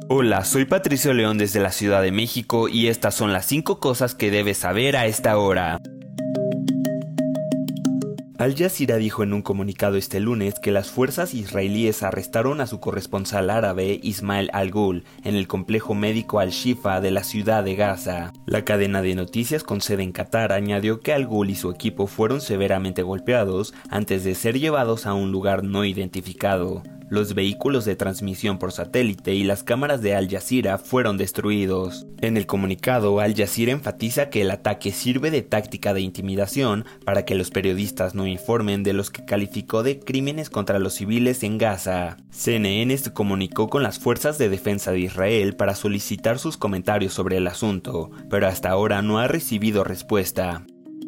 Hola, soy Patricio León desde la Ciudad de México y estas son las 5 cosas que debes saber a esta hora. Al Jazeera dijo en un comunicado este lunes que las fuerzas israelíes arrestaron a su corresponsal árabe Ismail Al-Ghul en el complejo médico Al-Shifa de la ciudad de Gaza. La cadena de noticias con sede en Qatar añadió que Al-Ghul y su equipo fueron severamente golpeados antes de ser llevados a un lugar no identificado. Los vehículos de transmisión por satélite y las cámaras de Al Jazeera fueron destruidos. En el comunicado, Al Jazeera enfatiza que el ataque sirve de táctica de intimidación para que los periodistas no informen de los que calificó de crímenes contra los civiles en Gaza. CNN se comunicó con las fuerzas de defensa de Israel para solicitar sus comentarios sobre el asunto, pero hasta ahora no ha recibido respuesta.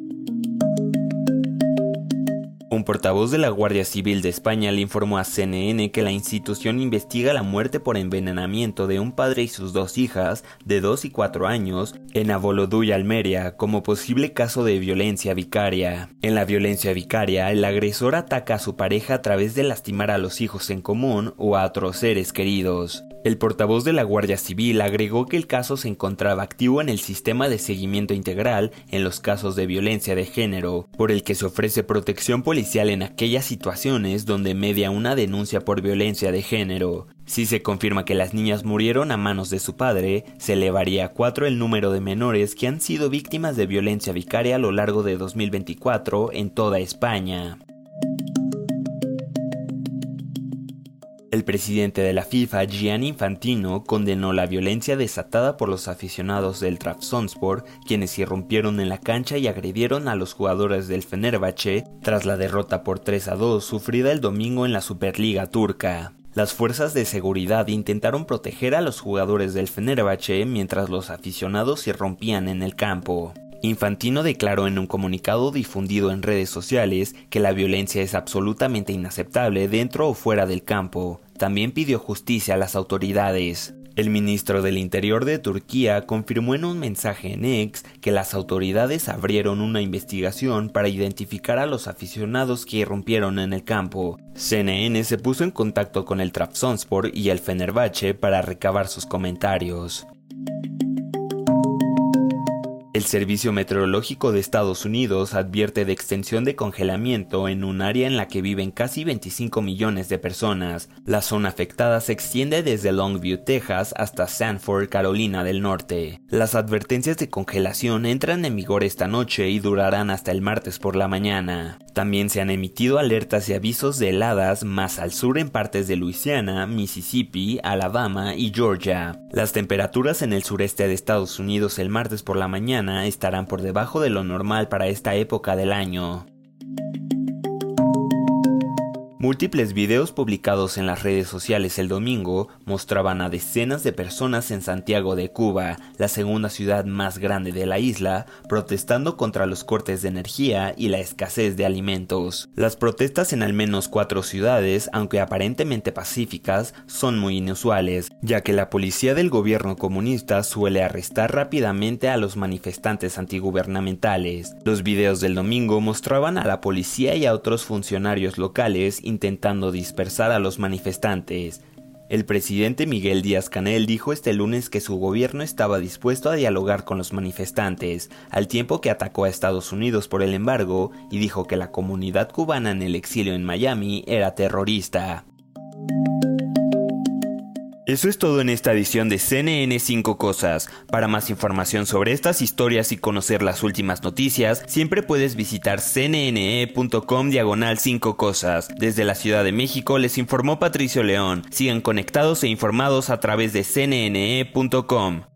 Un portavoz de la Guardia Civil de España le informó a CNN que la institución investiga la muerte por envenenamiento de un padre y sus 2 hijas de 2 y 4 años en Abolodú, Almería, como posible caso de violencia vicaria. En la violencia vicaria, el agresor ataca a su pareja a través de lastimar a los hijos en común o a otros seres queridos. El portavoz de la Guardia Civil agregó que el caso se encontraba activo en el sistema de seguimiento integral en los casos de violencia de género, por el que se ofrece protección policial en aquellas situaciones donde media una denuncia por violencia de género. Si se confirma que las niñas murieron a manos de su padre, se elevaría a 4 el número de menores que han sido víctimas de violencia vicaria a lo largo de 2024 en toda España. El presidente de la FIFA, Gianni Infantino, condenó la violencia desatada por los aficionados del Trabzonspor, quienes irrumpieron en la cancha y agredieron a los jugadores del Fenerbahce tras la derrota por 3-2 sufrida el domingo en la Superliga turca. Las fuerzas de seguridad intentaron proteger a los jugadores del Fenerbahce mientras los aficionados irrumpían en el campo. Infantino declaró en un comunicado difundido en redes sociales que la violencia es absolutamente inaceptable dentro o fuera del campo. También pidió justicia a las autoridades. El ministro del Interior de Turquía confirmó en un mensaje en X que las autoridades abrieron una investigación para identificar a los aficionados que irrumpieron en el campo. CNN se puso en contacto con el Trabzonspor y el Fenerbahce para recabar sus comentarios. El Servicio Meteorológico de Estados Unidos advierte de extensión de congelamiento en un área en la que viven casi 25 millones de personas. La zona afectada se extiende desde Longview, Texas, hasta Sanford, Carolina del Norte. Las advertencias de congelación entran en vigor esta noche y durarán hasta el martes por la mañana. También se han emitido alertas y avisos de heladas más al sur en partes de Luisiana, Mississippi, Alabama y Georgia. Las temperaturas en el sureste de Estados Unidos el martes por la mañana estarán por debajo de lo normal para esta época del año. Múltiples videos publicados en las redes sociales el domingo mostraban a decenas de personas en Santiago de Cuba, la segunda ciudad más grande de la isla, protestando contra los cortes de energía y la escasez de alimentos. Las protestas en al menos 4 ciudades, aunque aparentemente pacíficas, son muy inusuales, ya que la policía del gobierno comunista suele arrestar rápidamente a los manifestantes antigubernamentales. Los videos del domingo mostraban a la policía y a otros funcionarios locales intentando dispersar a los manifestantes. El presidente Miguel Díaz-Canel dijo este lunes que su gobierno estaba dispuesto a dialogar con los manifestantes, al tiempo que atacó a Estados Unidos por el embargo y dijo que la comunidad cubana en el exilio en Miami era terrorista. Eso es todo en esta edición de CNN 5 Cosas. Para más información sobre estas historias y conocer las últimas noticias, siempre puedes visitar cnne.com/5 cosas. Desde la Ciudad de México les informó Patricio León. Sigan conectados e informados a través de cnne.com.